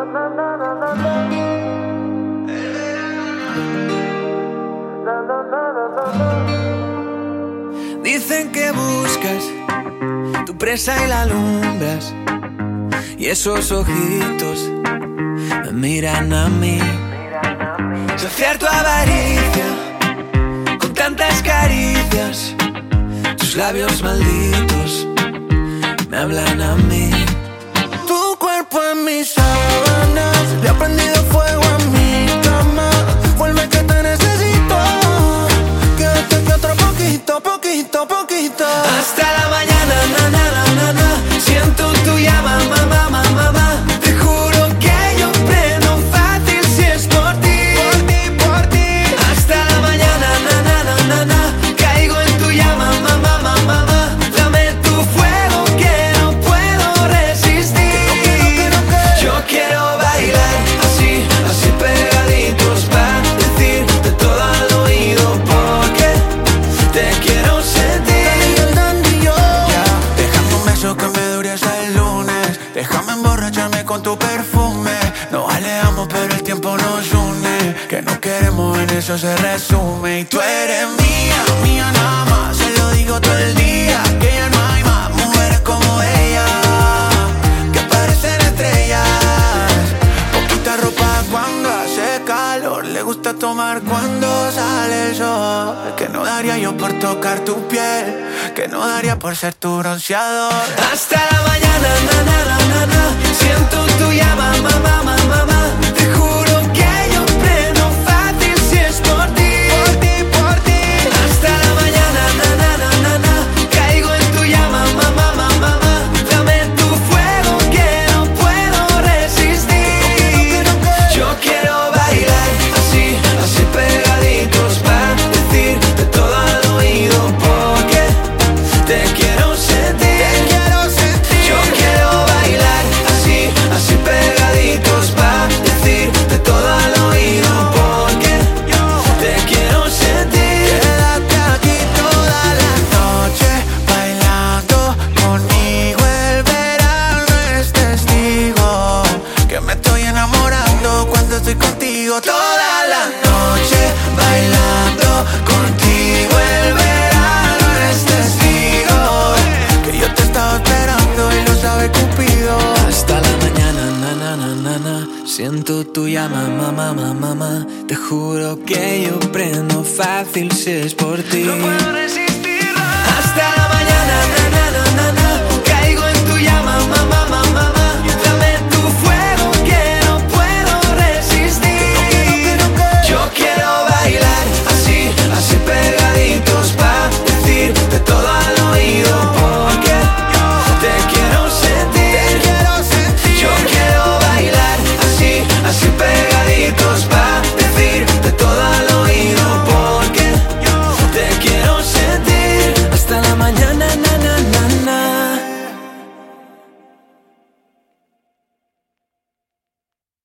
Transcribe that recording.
Dicen que buscas tu presa y la alumbras, y esos ojitos me miran a mí. Saciar tu avaricia con tantas caricias, tus labios malditos me hablan a mí. Tu cuerpo en mis sábanas, le ha prendido fuego a mi cama. Vuelve que te necesito, quédate que otro poquito, poquito, poquito. Hasta la mañana, na, na, na, na, na. Siento tu llama, mamá, mamá, mamá. Te juro que yo prendo fácil si es por ti. Por ti, por ti. Hasta la mañana, na, na, na, na, na. Caigo en tu llama, mamá, mamá, mamá. Dame tu fuego que no puedo resistir. Yo quiero bailar así, así pegaditos pa' decirte todo al oído porque te quiero sentir. Déjame un beso que me dure hasta el lunes. Déjame emborracharme con tu perfume. Nos alejamos pero el tiempo nos une. Que no queremos en eso se resume. Y tú eres mía, mía nada más. Se lo digo todo el día. Que ya no hay más mujeres como ella, que parecen estrellas. Poquita ropa cuando hace calor. Le gusta tomar cuando sale el sol. Que no daría yo por tocar tu piel, que no daría por ser tu bronceador. Hasta la mañana, na, na, na, na, na. Siento tu llama, mamá, mamá, mamá. Te juro que yo prendo fácil si es por ti. Por ti, por ti. Hasta la mañana, na, na, na, na, na. Caigo en tu llama, mamá, mamá, mamá. Dame tu fuego que no puedo resistir. Yo quiero bailar así, así pegaditos pa' decirte todo al oído porque te quiero sentir. Yo quiero bailar así, así pegaditos pa' decirte todo al oído porque te quiero sentir. Quédate aquí toda la noche bailando conmigo. El verano es testigo que me estoy enamorando cuando estoy contigo. Toda la noche bailando contigo. El verano es testigo que yo te estaba esperando y lo sabe Cupido. Hasta la mañana, na, na, na, na, na. Siento tu llama, mamá, mamá, mamá. Te juro que yo prendo fácil si es por ti. No puedo resistir. Hasta la mañana, na, na, na, na, na.